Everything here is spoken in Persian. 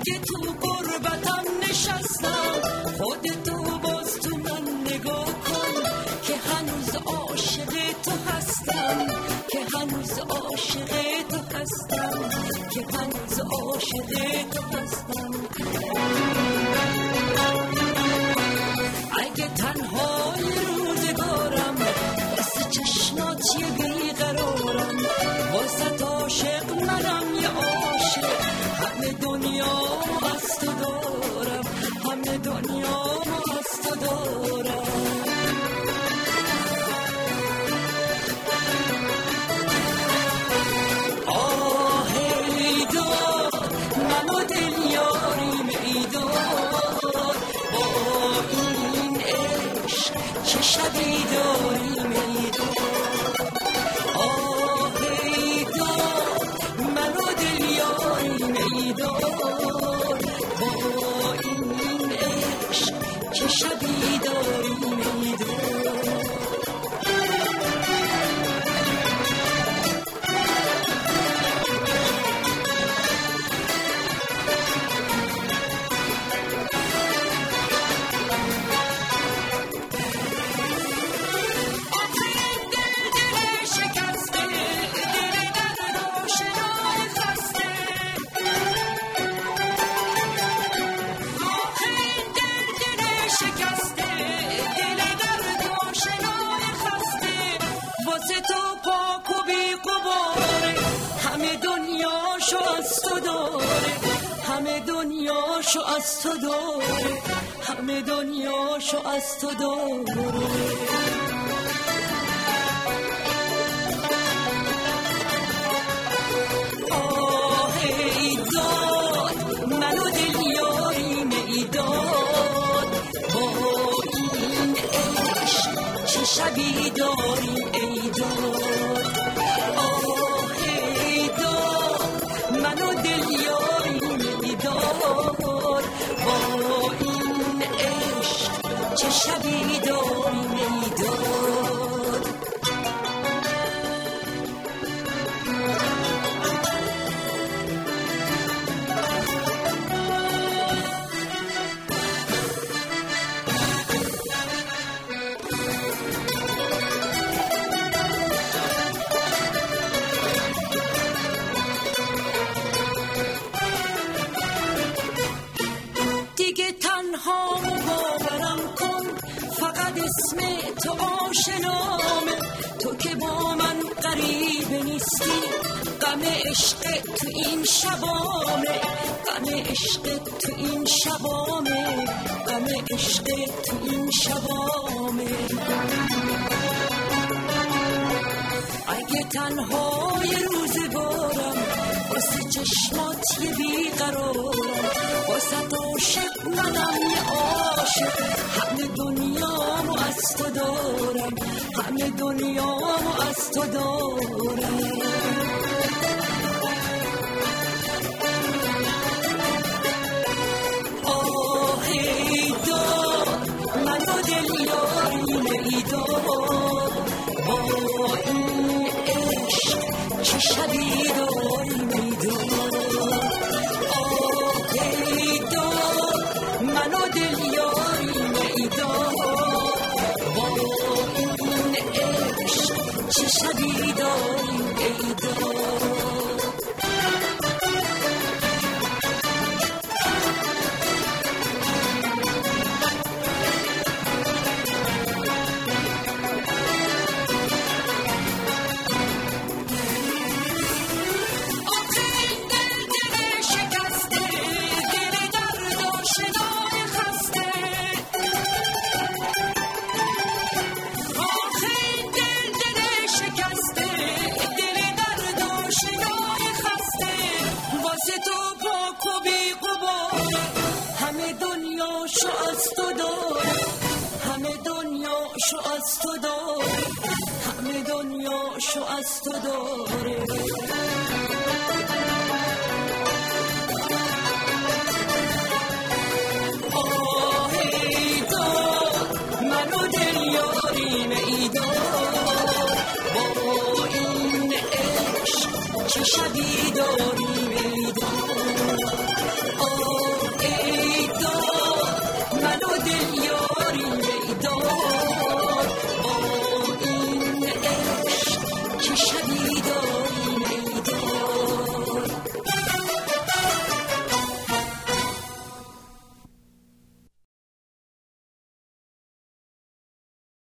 اگه تو غربتم نشستم خودتو باز تو من نگاه کن که هنوز عاشق تو هستم که هنوز عاشق تو هستم که هنوز عاشق تو هستم اگه تنهای روزگارم واسه چشمات یه بیقرارم واسه عاشق منم یه عاشق همه دنیا از تو دارم همه دنیا از تو دارم آه ای داد من و دل یاریم ای داد با این عشق چه شبی داریم ای داد آه ای داد من و دل یاریم ای داد با این عشق چه شبی داریم ای داد همه دنیاشو از تو داره همه دنیاشو از تو داره آه ای داد منو دل یاریم ای داد با این عشق چه شبی داریم ای داد آه ای داد منو دل یاریم داد با این عشق چه شبی داریم ای داد دیگه تنها باورم کن فقط اسم تو آشنامه تو که با من غریبه نیستی غم عشق تو این شبامه غم عشق تو این شبامه غم عشق تو این شبامه اگه تنهای روزگارم واسه چشمات یه بیقرارم واسه عاشق منم یه عاشق همه دنیامو از تو دارم همه دنیامو از تو دارم آه ای داد منو دل یاریم ای داد با این عشق چه شبی داریم ای داد آه ای داد منو دل یاریم ای داد با این عشق چه شبی داریم ای داد از تو داره همه دنیاشو از تو داره